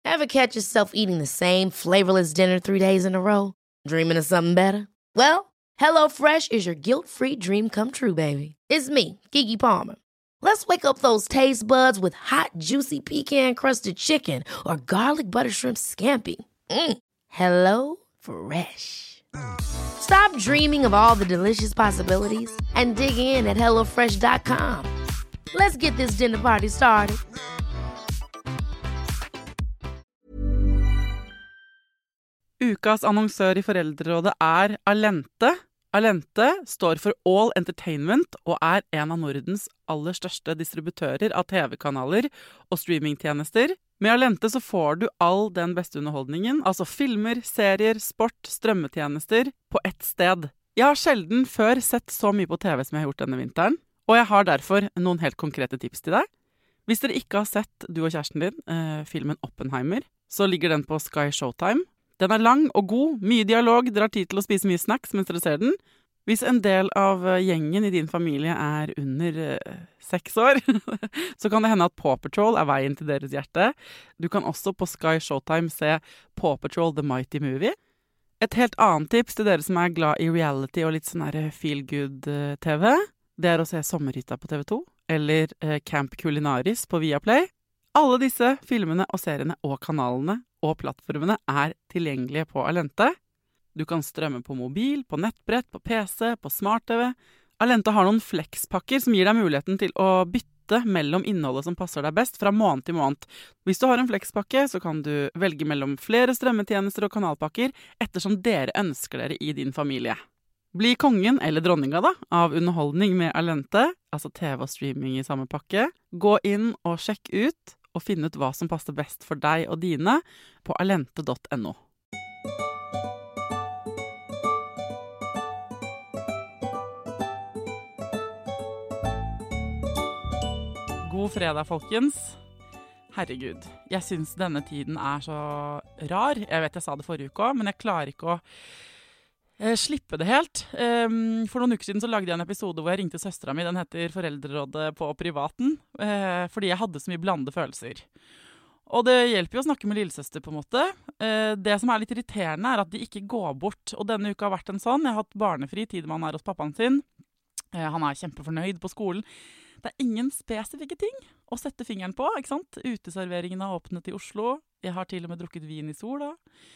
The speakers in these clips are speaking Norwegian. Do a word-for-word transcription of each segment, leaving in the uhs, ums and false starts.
Ever catch yourself eating the same flavorless dinner three days in a row? Dreaming of something better? Well, HelloFresh is your guilt-free dream come true, baby. It's me, Keke Palmer. Let's wake up those taste buds with hot, juicy pecan-crusted chicken or garlic butter shrimp scampi. Mm. Hello Fresh. Stop dreaming of all the delicious possibilities and dig in at hello fresh dot com. Let's get this dinner party started. Ukas annonsør i Foreldrerådet er Allente. Allente står for All Entertainment og er en av Nordens aller største distributører av T V-kanaler og streamingtjenester. Med Allente så får du all den beste underholdningen, altså filmer, serier, sport, strømmetjenester, på ett sted. Jeg har sjelden før sett så mye på T V som jeg har gjort denne vinteren, og jeg har derfor noen helt konkrete tips til deg. Hvis dere ikke har sett, du og kjæresten din, eh, filmen Oppenheimer, så ligger den på Sky Showtime. Den er lang og god, mye dialog, dere har tid til å spise mye snacks mens dere ser den. Hvis en del av gjengen i din familie er under eh, seks år, så kan det hende at Paw Patrol er veien til deres hjerte. Du kan også på Sky Showtime se Paw Patrol The Mighty Movie. Et helt annet tips til dere som er glad i reality og litt sånn her feel-good-T V, det er å se Sommerhytta på T V to, eller eh, Camp Culinaris på Viaplay. Alle disse filmene og seriene og kanalene og plattformene er tilgjengelige på Allente. Du kan strømme på mobil, på nettbrett, på P C, på smart-T V. Allente har noen flexpakker som gir deg muligheten til å bytte mellom innholdet som passer deg best fra måned til måned. Hvis du har en flexpakke, så kan du velge mellom flere strømmetjenester og kanalpakker ettersom dere ønsker dere i din familie. Bli kongen eller dronninga da, av underholdning med Allente, altså T V og streaming i samme pakke. Gå inn og sjekk ut og finne ut hva som passer best for deg og dine på allente punktum no. God fredag, folkens. Herregud, jeg synes denne tiden er så rar. Jeg vet jeg sa det forrige uke også, men jeg klarer ikke å eh, slippe det helt. Um, for noen uker siden så lagde jeg en episode hvor jeg ringte søstera mi. Den heter Foreldrerådet på privaten, eh, fordi jeg hadde så mye blandede følelser. Og det hjelper jo å snakke med lillesøster på en måte. Eh, det som er litt irriterende er at de ikke går bort. Og denne uka har vært en sånn. Jeg har hatt barnefri tid man er hos pappaen sin. Eh, han er kjempefornøyd på skolen. Det er ingen spesifikke ting å sette fingeren på, ikke sant? Uteserveringen har åpnet i Oslo. Jeg har til og med drukket vin i sola.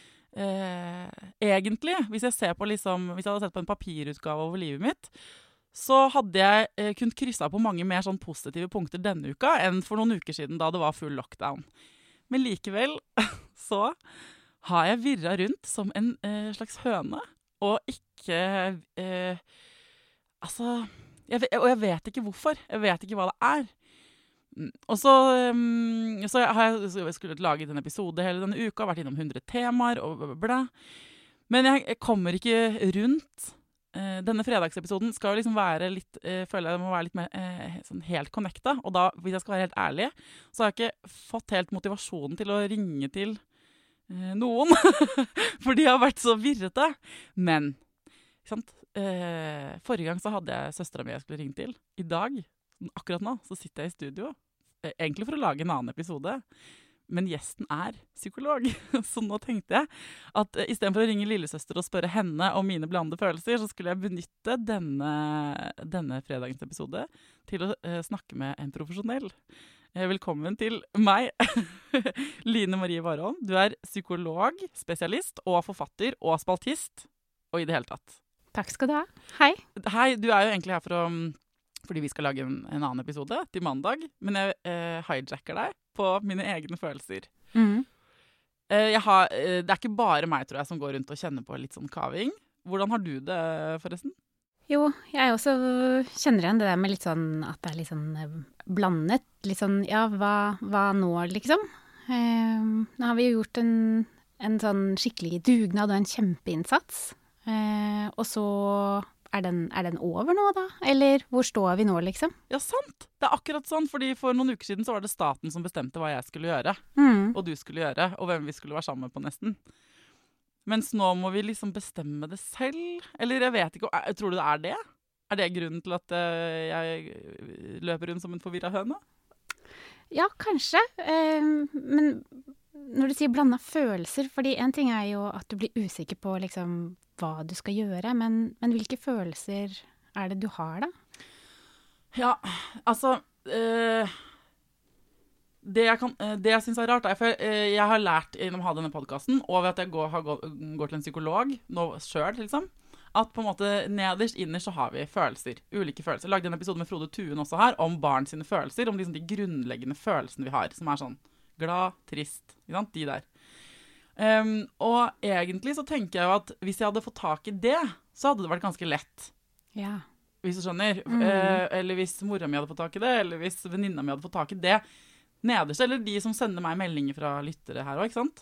Eh, egentlig, hvis jeg, ser på liksom, hvis jeg hadde sett på en papirutgave over livet mitt, så hadde jeg eh, kunnet krysse av på mange mer sånn positive punkter denne uka enn for noen uker siden da det var full lockdown. Men likevel så har jeg virret rundt som en eh, slags høne, og ikke... Eh, altså... Jeg vet, og jeg vet ikke hvorfor. Jeg vet ikke hva det er. Og så, um, så har jeg, så jeg skulle lage en episode hele denne uka, vært innom hundre temaer og bla, bla, bla. Men jeg, jeg kommer ikke rundt. Uh, denne fredagsepisoden skal jo liksom være litt, uh, føler jeg må være litt mer uh, sånn helt connecta. Og da, hvis jeg skal være helt ærlig, så har jeg ikke fått helt motivasjonen til å ringe til uh, noen. For de har vært så virrete. Men, ikke sant? Eh, forrige gang så hadde jeg søstera mi jeg skulle ringe til. I dag, akkurat nå, så sitter jeg i studio. Eh, egentlig for å lage en annen episode. Men gjesten er psykolog. Så nå tenkte jeg at eh, i stedet for å ringe lillesøster og spørre henne om mine blandede følelser, så skulle jeg benytte denne, denne fredagens episode til å eh, snakke med en profesjonell. Eh, velkommen til meg, Line Marie Warholm. Du er psykolog, spesialist og forfatter og spaltist, og i det hele tatt. Takk skal du ha. Hei. Hei, du er jo egentlig her for å, fordi vi skal lage en, en annen episode til mandag, men jeg eh, hijacker deg på mine egne følelser. Mm. Eh, jeg har, eh, det er ikke bare meg, tror jeg, som går rundt og kjenner på litt sånn kaving. Hvordan har du det, forresten? Jo, jeg også kjenner igjen det der med litt sånn at det er litt sånn blandet. Litt sånn, ja, hva, hva nå, liksom? Eh, nå har vi jo gjort en, en sånn skikkelig dugnad og en kjempeinnsats. Eh, og så er den, er den over nå da? Eller hvor står vi nå, liksom? Ja, sant! Det er akkurat sånn, fordi for noen uker siden så var det staten som bestemte hva jeg skulle gjøre, mm. og du skulle gjøre, og hvem vi skulle være sammen med på nesten. Mens nå må vi liksom bestemme det selv. Eller jeg vet ikke, tror du det er det? Er det grunnen til at jeg løper rundt som en forvirret høne? Ja, kanskje. Eh, men når du sier blanda følelser, fordi en ting er jo at du blir usikker på liksom hva du skal gjøre, men, men hvilke følelser er det du har da? Ja, altså... Øh Det jeg, kan, det jeg synes er rart, er for jeg har lært gjennom å ha denne podcasten, og ved at jeg går, har, går til en psykolog, nå selv, liksom, at på en måte nederst, innerst så har vi følelser, ulike følelser. Jeg lagde en episode med Frode Tuen også her, om barn sine følelser, om liksom de grunnleggende følelsene vi har, som er sånn glad, trist, ikke sant? De der. Um, og egentlig så tenker jeg jo at hvis jeg hadde fått tak i det, så hadde det vært ganske lett. Ja. Hvis du skjønner. Mm. Uh, eller hvis mora mi hadde fått tak i det, eller hvis venninna mi hadde fått tak i det, nederst, eller de som sender meg meldinger fra lyttere her også, ikke sant?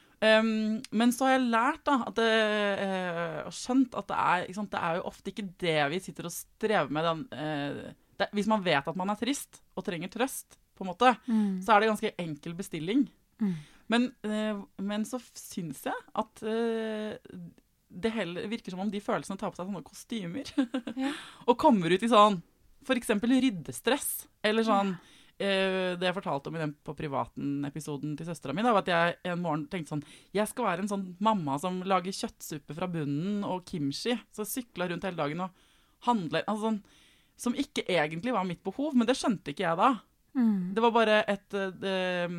Um, men så har jeg lært da, at det, uh, og skjønt at det er, ikke sant? Det er jo ofte ikke det vi sitter og strever med. Den, uh, det, hvis man vet at man er trist og trenger trøst, på en måte, mm. så er det ganske enkel bestilling. Mm. Men, uh, men så synes jeg at uh, det heller virker som om de følelsene tar på seg sånne kostymer. Ja. Og kommer ut i sånn, for eksempel ryddestress, eller sånn, ja. Det jeg fortalte om i den på privaten-episoden til søstera mi, da, var at jeg en morgen tenkte sånn, jeg skal være en sånn mamma som lager kjøttsuppe fra bunnen og kimchi, så jeg syklet rundt hele dagen og handlet, altså sånn, som ikke egentlig var mitt behov, men det skjønte ikke jeg da. Mm. Det var bare et, det,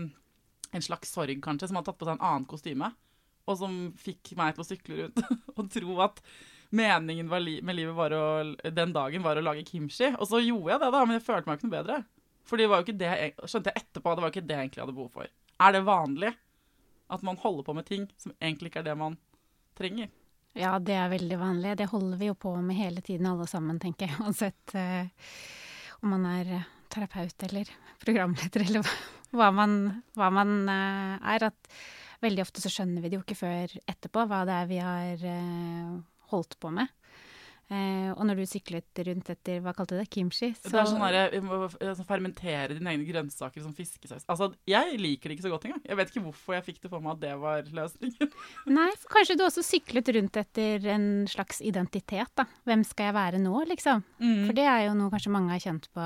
en slags sorg kanskje, som hadde tatt på seg en annen kostyme, og som fikk meg til å sykle rundt og tro at meningen var li- med livet var å, den dagen var å lage kimchi, og så gjorde jeg det da, men jeg følte meg ikke noe bedre. Fordi det var jo ikke det, jeg, skjønte jeg etterpå, det var ikke det jeg egentlig hadde behov for. Er det vanlig at man holder på med ting som egentlig ikke er det man trenger? Ja, det er veldig vanlig. Det holder vi jo på med hele tiden alle sammen, tenker jeg. Uansett eh, om man er terapeut eller programleder eller hva man, hva man eh, er. At veldig ofte så skjønner vi det jo ikke før etterpå hva det er vi har eh, holdt på med. Eh, og når du syklet rundt etter, hva kalte du det, kimchi? Så... Det er sånn der, jeg må fermentere dine egne grønnsaker som fiskesaus. Altså, jeg liker det ikke så godt engang. Jeg vet ikke hvorfor jeg fikk det for meg at det var løsningen. Nei, for kanskje du også syklet rundt etter en slags identitet, da. Hvem skal jeg være nå, liksom? Mm. For det er jo noe kanskje mange har kjent på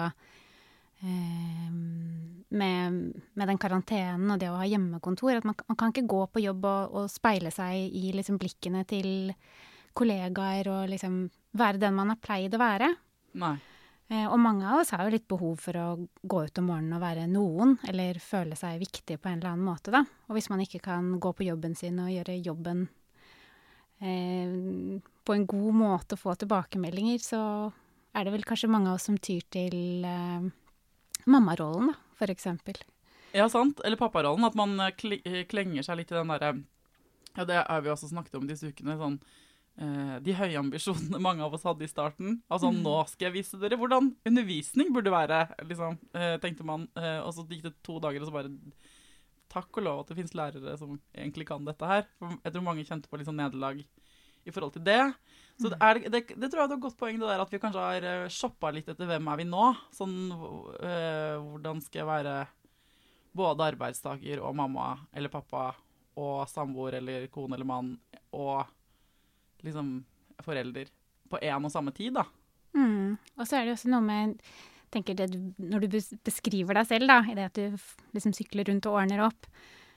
eh, med, med den karantenen og det å ha hjemmekontor. At man, man kan ikke gå på jobb og, og speile seg i liksom blikkene til kollegaer og liksom være den man har pleid å være. Nei. Eh, og mange av oss har jo litt behov for å gå ut om morgenen og være noen, eller føle seg viktig på en eller annen måte, da. Og hvis man ikke kan gå på jobben sin og gjøre jobben eh, på en god måte og få tilbakemeldinger, så er det vel kanskje mange av oss som tyr til eh, mammarollen, da, for eksempel. Ja, sant. Eller papparollen, at man klenger seg litt i den der, ja, det har vi også snakket om disse ukene, sånn, Uh, de høye ambisjonene mange av oss hadde i starten. Altså, mm. nå skal jeg vise dere hvordan undervisning burde være, liksom, uh, tenkte man. Uh, og så gikk det to dager, og så bare, takk og lov at det finnes lærere som egentlig kan dette her. For jeg tror mange kjente på litt sånn nederlag i forhold til det. Så det, er, det, det tror jeg er et godt poeng, det der at vi kanskje har uh, shoppet litt etter hvem er vi nå. Sånn, uh, hvordan skal jeg være både arbeidstaker og mamma eller pappa og samboer eller kone eller mann og liksom forelder på en og samme tid, da. Mm. Og så er det også noe med, tenker det du, når du beskriver deg selv, da, i det at du liksom sykler rundt og ordner opp,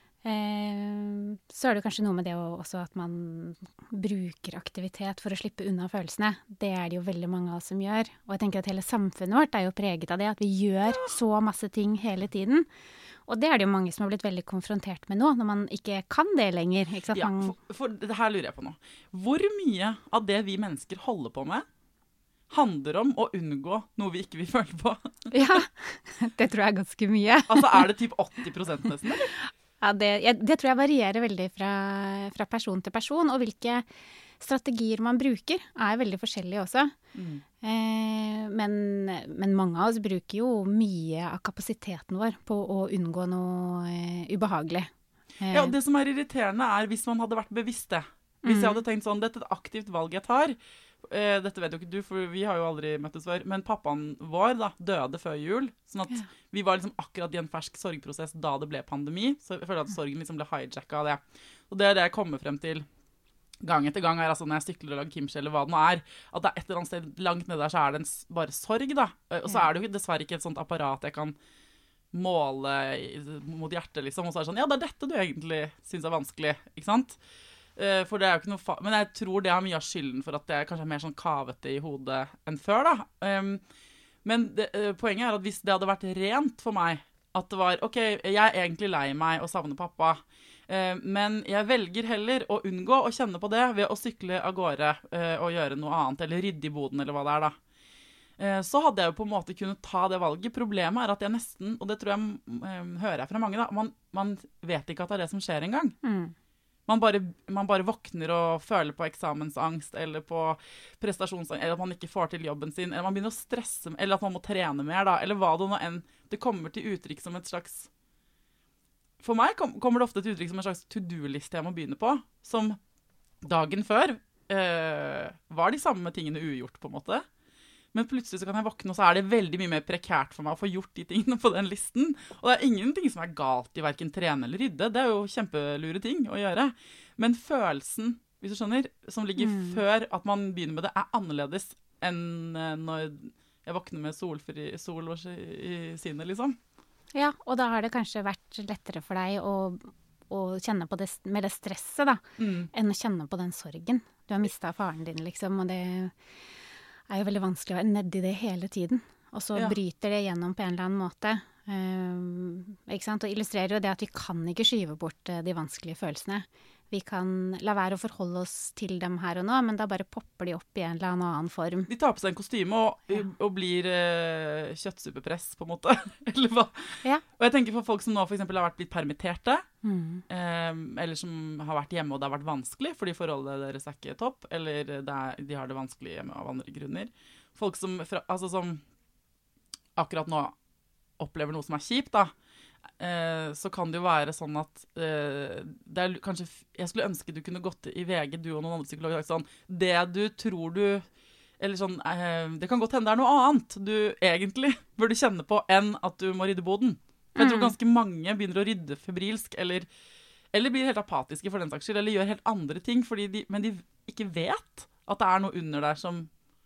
eh, så er det kanskje noe med det også at man bruker aktivitet for å slippe unna følelsene. Det er det jo veldig mange av oss som gjør. Og jeg tenker at hele samfunnet vårt er jo preget av det, at vi gjør så masse ting hele tiden. Og det er det jo mange som har blitt veldig konfrontert med nå, når man ikke kan det lenger. Ikke sant? Ja, for, for det her lurer jeg på nå. Hvor mye av det vi mennesker holder på med, handler om å unngå noe vi ikke vil føle på? Ja, det tror jeg er ganske mye. Altså er det typ åtti prosent nesten, eller? Ja, det, jeg, det tror jeg varierer veldig fra, fra person til person, og hvilke strategier man bruker er veldig forskjellige også. Mm. Eh, men, men mange av oss bruker jo mye av kapasiteten vår på å unngå noe eh, ubehagelig. Eh. Ja, det som er irriterende er hvis man hadde vært bevisst det. Hvis mm. jeg hadde tenkt sånn, dette er et aktivt valg jeg tar. Eh, dette vet jo ikke du, for vi har jo aldri møttes før. Men pappaen vår da, døde før jul. Sånn at ja. vi var liksom akkurat i en fersk sorgprosess da det ble pandemi. Så jeg føler at sorgen liksom ble hijacket av det. Og det er det jeg kommer frem til gang etter gang, er altså når jeg sykler og lager kimchi eller hva det nå er, at det er et eller annet sted langt nede der så er det en, bare sorg da. Og så er det jo dessverre ikke et sånt apparat jeg kan måle mot hjertet, liksom, og så er det sånn, ja, det er dette du egentlig synes er vanskelig, ikke sant? Uh, for det er jo ikke noe fa- Men jeg tror det har mye av skylden for at jeg kanskje er mer sånn kavete i hodet enn før, da. Um, men det, uh, poenget er at hvis det hadde vært rent for meg, at det var, ok, jeg er egentlig lei meg og savner pappa, uh, men jeg velger heller å unngå å kjenne på det ved å sykle av gårde uh, og gjøre noe annet, eller rydde i boden, eller hva det er da. Så hadde jeg jo på en måte kunnet ta det valget. Problemet er at jeg nesten, og det tror jeg um, hører jeg fra mange da, man, man vet ikke at det er det som skjer engang. Mm. Man, bare, man bare våkner og føler på eksamensangst, eller på prestasjonsangst, eller at man ikke får til jobben sin, eller man begynner å stresse, eller at man må trene mer da, eller hva det nå enn. Det kommer til uttrykk som et slags, for meg kom, kommer det ofte til uttrykk som en slags to-do-liste jeg må begynne på, som dagen før øh, var de samme tingene ugjort på en måte. Men plutselig så kan jeg våkne, og så er det veldig mye mer prekært for meg å få gjort de tingene på den listen. Og det er ingenting som er galt i hverken trene eller rydde. Det er jo kjempelure ting å gjøre. Men følelsen, hvis du skjønner, som ligger mm. før at man begynner med det, er annerledes enn når jeg våkner med solfri, sol i sinnet, liksom. Ja, og da har det kanskje vært lettere for deg å, å kjenne på det, med det stresset, da, mm. enn å kjenne på den sorgen. Du har mistet faren din, liksom, og det er jo veldig vanskelig å være nedi det hele tiden. Og så ja. Bryter det gjennom på en eller annen måte. Um, ikke sant? Og illustrerer jo det at vi kan ikke skyve bort uh, de vanskelige følelsene. Vi kan la være å forholde oss til dem her og nå, men da bare popper de opp i en eller annen form. De tar på seg en kostyme og, ja. og blir uh, kjøttsupepress, på en måte. Eller hva? Ja. Og jeg tenker for folk som nå for eksempel har vært blitt permitterte, mm. um, eller som har vært hjemme og det har vært vanskelig, fordi forholdet deres er ikke topp, eller det er, de har det vanskelig hjemme av andre grunner. Folk som, fra, altså, som akkurat nå opplever noe som er kjipt, da, Eh, så kan det jo være sånn at eh, det er kanskje, jeg skulle ønske du kunne gått i V G, du og noen andre psykologer, sånn, det du tror du, eller sånn, eh, det kan godt hende det er noe annet du egentlig burde kjenne på enn at du må rydde boden. For jeg tror ganske mange begynner å rydde febrilsk, eller, eller blir helt apatiske for den saks skyld, eller gjør helt andre ting, fordi de, men de ikke vet at det er noe under der som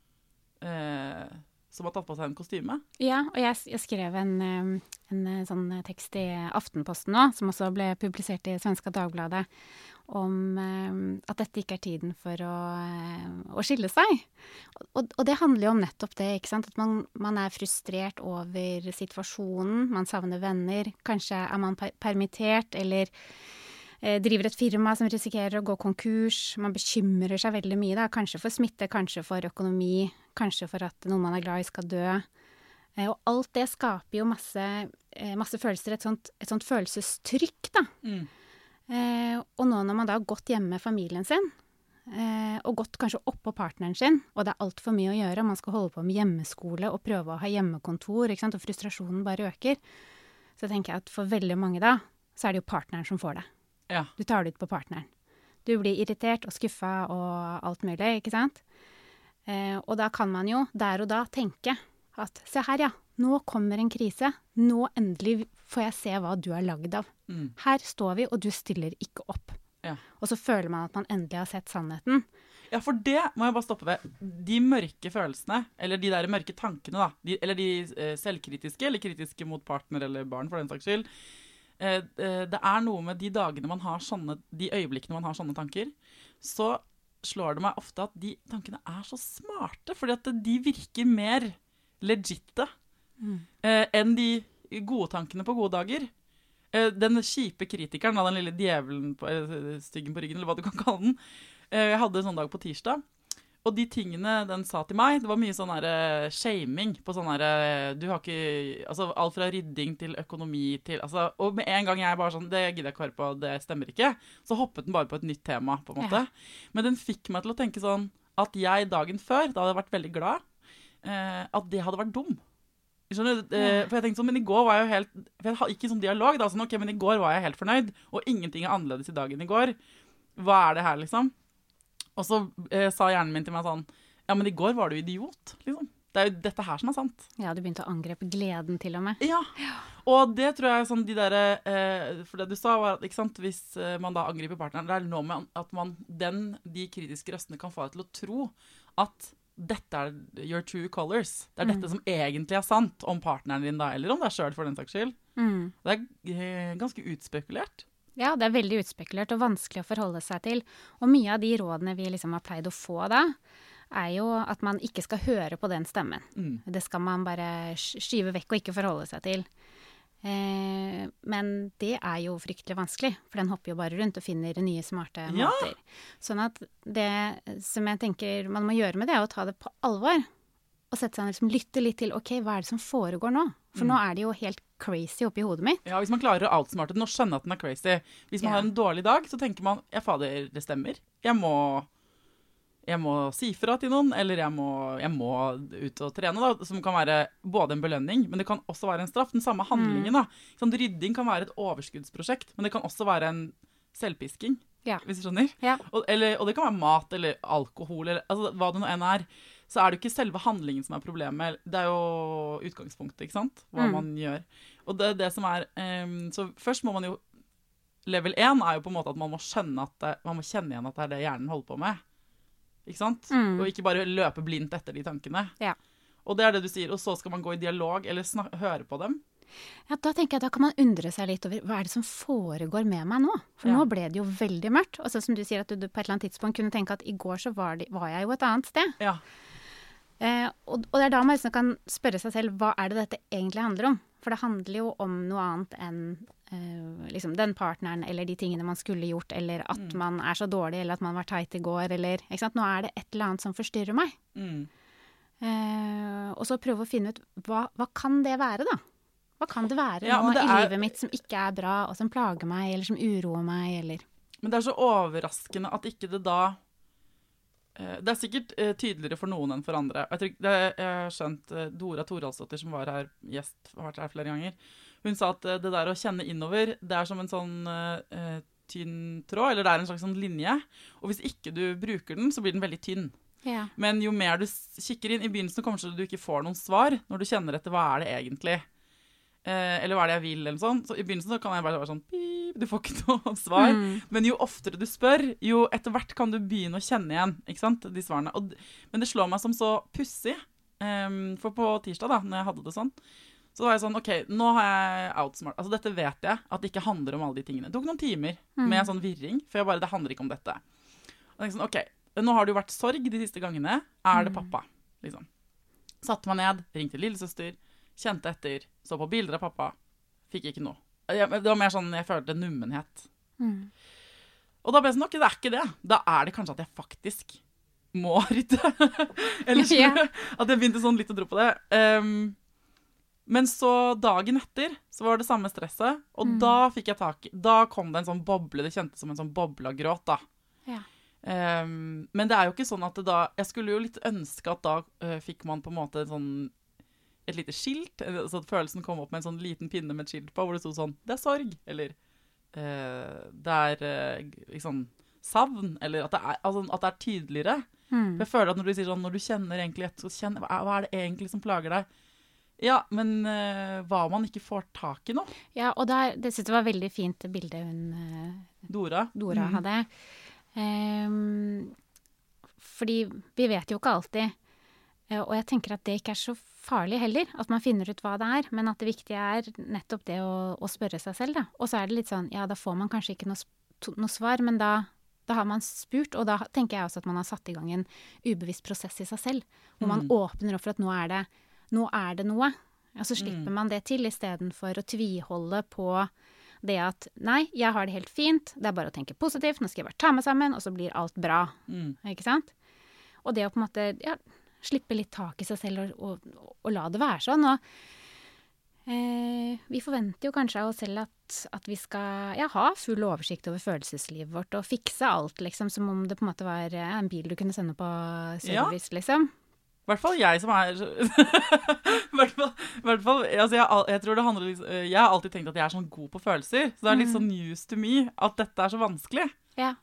eh, som har tatt på seg en kostyme. Ja, og jeg, jeg skrev en, en sånn tekst i Aftenposten nå, som også ble publisert i Svenska Dagbladet, om at dette ikke er tiden for å, å skille seg. Og, og det handler jo om nettopp det, ikke sant? At man, man er frustrert over situasjonen, man savner venner, kanskje er man per- permittert, eller driver et firma som risikerer å gå konkurs. Man bekymrer seg veldig mye, da. Kanskje for smitte, kanskje for økonomi, kanskje for at noen man er glad i skal dø. Og alt det skaper jo masse, masse følelser, et sånt, et sånt følelsestrykk, da. Mm. Og nå når man da har gått hjemme med familien sin, og gått kanskje opp på partneren sin, og det er alt for mye å gjøre, man skal holde på med hjemmeskole og prøve å ha hjemmekontor, ikke sant? Og frustrasjonen bare øker, så tenker jeg at for veldig mange da, så er det jo partneren som får det. Ja. Du tar det ut på partneren. Du blir irritert og skuffa og alt mulig, ikke sant? Eh, og da kan man jo der og da tenke at se her, ja, nå kommer en krise. Nå endelig får jeg se hva du er lagd av. Mm. Her står vi, og du stiller ikke opp. Ja. Og så føler man at man endelig har sett sannheten. Ja, for det må jeg bare stoppe ved. De mørke følelsene, eller de der mørke tankene, da, de, eller de eh, selvkritiske, eller kritiske mot partner eller barn, for den saks skyld, det er noe med de dagene man har sånne, de øyeblikkene man har sånne tanker, så slår det meg ofte at de tankene er så smarte, fordi at de virker mer legitte mm. eh, enn de gode tankene på gode dager. Eh, den kjipe kritikeren, den lille djevelen på, eh, styggen på ryggen, eller hva du kan kalle den, eh, jeg hadde en sånn dag på tirsdag, og de tingene den sa til meg, det var mye sånn her uh, shaming på sånn her, uh, du har ikke, altså alt fra rydding til økonomi til, altså, og med en gang jeg bare sånn, det gidder jeg ikke høre på, det stemmer ikke, så hoppet den bare på et nytt tema, på en måte. Ja. Men den fikk meg til å tenke sånn, at jeg dagen før, da hadde jeg vært veldig glad, uh, at det hadde vært dum. Skjønner du? Uh, for jeg tenkte sånn, men i går var jeg jo helt, for jeg hadde ikke sånn dialog, da, sånn, ok, men i går var jeg helt fornøyd, og ingenting er annerledes i dagen i går. Hva er det her, liksom? Og så eh, sa hjernen min til meg sånn, ja, men i går var du idiot, liksom. Det er jo dette her som er sant. Ja, du begynte å angrepe gleden til og med. Ja, og det tror jeg sånn de der, eh, for det du sa var, ikke sant, hvis eh, man da angriper partneren, det er noe med at man, den, de kritiske røstene kan få deg til å tro at dette er your true colors. Det er mm. dette som egentlig er sant om partneren din da, eller om deg selv for den saks skyld. Mm. Det er eh, ganske utspekulert. Ja, det er veldig utspekulert og vanskelig å forholde seg til. Og mye av de rådene vi liksom har pleid å få da, er jo at man ikke skal høre på den stemmen. Mm. Det skal man bare skyve vekk og ikke forholde seg til. Eh, men det er jo fryktelig vanskelig, for den hopper jo bare rundt og finner nye smarte Ja. måter. Sånn at det som jeg tenker man må gjøre med det, er å ta det på alvor. Og sette seg ned og liksom lytte litt til, ok, hva er det som foregår nå? For Mm. nå er det jo helt crazy oppi hodet mitt. Ja, hvis man klarer å outsmarte den og skjønne at den er crazy. Hvis man Ja. har en dårlig dag, så tenker man, ja fader, det stemmer. Jeg må, jeg må si fra til noen, eller jeg må, jeg må ut og trene, da, som kan være både en belønning, men det kan også være en straff. Den samme handlingen, da. Sånn, rydding kan være et overskuddsprosjekt, men det kan også være en selvpisking, Ja. hvis du skjønner. Ja. Og, eller, og det kan være mat eller alkohol, eller altså, hva det nå enn er. Så er det jo ikke selve handlingen som er problemet. Det er jo utgangspunktet, ikke sant? Hva Mm. man gjør. Og det er det som er... Um, så først må man jo... Level én er jo på en måte at man må skjønne at det, man må kjenne igjen at det er det hjernen holder på med. Ikke sant? Mm. Og ikke bare løpe blindt etter de tankene. Ja. Og det er det du sier. Og så skal man gå i dialog eller snak- høre på dem. Ja, da tenker jeg, da kan man undre seg litt over hva er det som foregår med meg nå? For Ja. nå ble det jo veldig mørkt. Og så som du sier at du, du på et eller annet tidspunkt kunne tenke at i går så var, det, var jeg jo et annet sted. Ja. Eh, og, og det er da man liksom kan spørre seg selv, hva er det dette egentlig handler om? For det handler jo om noe annet enn eh, liksom den partneren, eller de tingene man skulle gjort, eller at Mm. man er så dårlig, eller at man var teit i går, eller, ikke sant? Nå er det et eller annet som forstyrrer meg. Mm. Eh, og så prøve å finne ut, hva, hva kan det være da? Hva kan det være Ja, nå men det i er- livet mitt som ikke er bra, og som plager meg, eller som uroer meg, eller... Men det er så overraskende at ikke det da eh, Det er sikkert eh, tydeligere for noen enn for andre. Jeg, tror, det, jeg har skjønt eh, Dora Thoralsdottir, som var her gjest, har vært her flere ganger. Hun sa at eh, det der å kjenne innover, det er som en sånn eh, tynn tråd, eller det er en slags sånn linje. Og hvis ikke du bruker den, så blir den veldig tynn. Ja. Men jo mer du s- kikker inn, i begynnelsen kanskje du ikke får noen svar, når du kjenner etter hva er det egentlig, eh, eller hva er det jeg vil, eller sånn. Så i begynnelsen så kan jeg bare være sånn, pip, du får ikke noe svar. Mm. Men jo oftere du spør, jo etter hvert kan du begynne å kjenne igjen, ikke sant, de svarene. Og, d- men det slår meg som så pussig, em, for på tirsdag da, når jeg hadde det sånn, så var jeg sånn, ok, nå har jeg outsmart. Altså dette vet jeg, at det ikke handler om alle de tingene. Det tok noen timer Mm. med sånn virring, for jeg bare, det handler ikke om dette. Og jeg tenkte sånn, ok, nå har det jo vært sorg de siste gangene. Er det Mm. pappa? Liksom. Satte meg ned, ringte lillesøster, kjente etter, så på bilder av pappa, fikk ikke noe. Jeg, det var mer sånn, jeg følte nummenhet. Mm. Og da ble jeg sånn, ok, det er ikke det. Da er det kanskje at jeg faktisk må rydde. Eller Ja. at jeg begynte sånn litt å tro på det. Um, men så dagen etter så var det samme stresset, og Mm. da fikk jeg tak i, da kom det en sånn boble, det kjentes som en sånn boblagråt da. Ja. Um, men det er jo ikke sånn at det da, jeg skulle jo litt ønske at da uh, fikk man på en måte sånn, et lite skilt, eh, så at følelsen kom opp med en sånn liten pinne med et skilt på, hvor det stod sånn, det er sorg, eller eh, det er eh, liksom savn, eller at det er, altså, at det er tydeligere. Mm. For jeg føler at når du sier sånn, når du kjenner egentlig et, så kjenner, hva er- hva er det egentlig som plager deg? Ja, men eh, hva om man ikke får tak i noe? Ja, og der, det synes jeg var veldig fint det bildet hun, eh, Dora? Dora Mm. hadde. Ehm, fordi vi vet jo ikke alltid, eh, og jeg tenker at det ikke er så farlig heller, at man finner ut hva det er, men at det viktige er nettopp det å, å spørre seg selv, da. Og så er det litt sånn, ja, da får man kanskje ikke noe, sp- to- noe svar, men da, da har man spurt, og da tenker jeg også at man har satt i gang en ubevisst prosess i seg selv, hvor man Mm. åpner opp for at nå er det, nå er det noe, og så slipper Mm. man det til, i stedet for å tviholde på det at, nei, jeg har det helt fint, det er bare å tenke positivt, nå skal jeg bare ta meg sammen, og så blir alt bra, Mm. ikke sant? Og det å på en måte, ja, slippe litt tak i seg selv og, og, og la det være sånn, og eh, vi forventer jo kanskje av oss selv at, at vi skal ja, ha full oversikt over følelseslivet vårt, og fikse alt, liksom, som om det på en måte var ja, en bil du kunne sende på service, liksom. I hvert fall jeg som er I hvert fall, i hvert fall altså jeg, al- jeg tror det handler liksom, jeg har alltid tenkt at jeg er sånn god på følelser, så det er litt Mm. sånn news to me at dette er så vanskelig. Ja.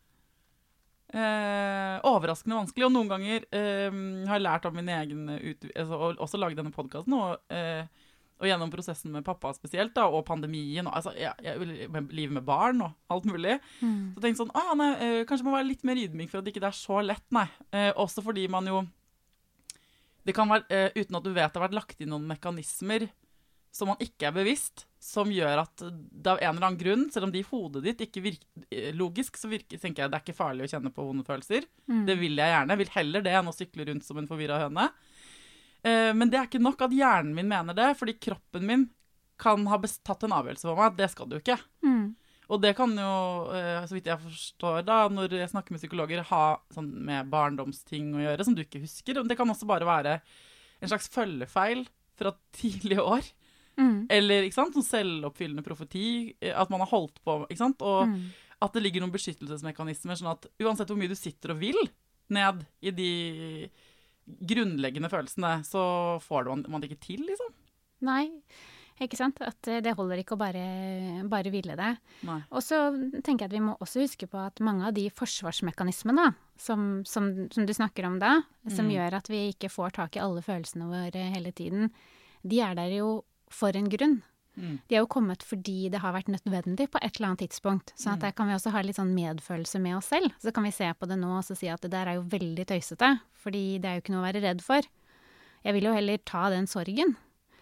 Eh, overraskende vanskelig, og noen ganger eh, har jeg lært av min egen ut, altså, og også laget denne podcasten, og, eh, og gjennom prosessen med pappa spesielt, da, og pandemien, og altså, ja, jeg, med livet med barn, og alt mulig. Mm. Så tenkte jeg sånn, ah, nei, eh, kanskje man må være litt mer ydmyk for at ikke det er så lett, nei. Eh, også fordi man jo, det kan være, eh, uten at du vet det har vært lagt inn noen mekanismer som man ikke er bevisst, som gjør at det av en eller annen grunn, selv om de i hodet ditt ikke virker logisk, så virker, tenker jeg det er ikke farlig å kjenne på vonde følelser. Mm. Det vil jeg gjerne. Jeg vil heller det enn å sykle rundt som en forvirret høne. Eh, men det er ikke nok at hjernen min mener det, fordi kroppen min kan ha tatt en avgjørelse for meg. Det skal du ikke. Mm. Og det kan jo, eh, så vidt jeg forstår da, når jeg snakker med psykologer, ha sånn med barndomsting å gjøre, som du ikke husker. Det kan også bare være en slags følgefeil fra tidlige år. Mm. Eller, ikke sant, sånn selvoppfyllende profeti, at man har holdt på, ikke sant, og mm. at det ligger noen beskyttelsesmekanismer, sånn at uansett hvor mye du sitter og vil ned i de grunnleggende følelsene, så får man, man det ikke til, liksom. Nei, ikke sant, at det holder ikke å bare, bare ville det. Nei. Og så tenker jeg at vi må også huske på at mange av de forsvarsmekanismene som, som, som du snakker om da, som mm. gjør at vi ikke får tak i alle følelsene våre hele tiden, de er der jo for en grunn. Mm. De er jo kommet fordi det har vært nødvendig på et eller annet tidspunkt. Sånn at der kan vi også ha litt sånn medfølelse med oss selv. Så kan vi se på det nå og så si at det der er jo veldig tøysete, fordi det er jo ikke noe å være redd for. Jeg vil jo heller ta den sorgen.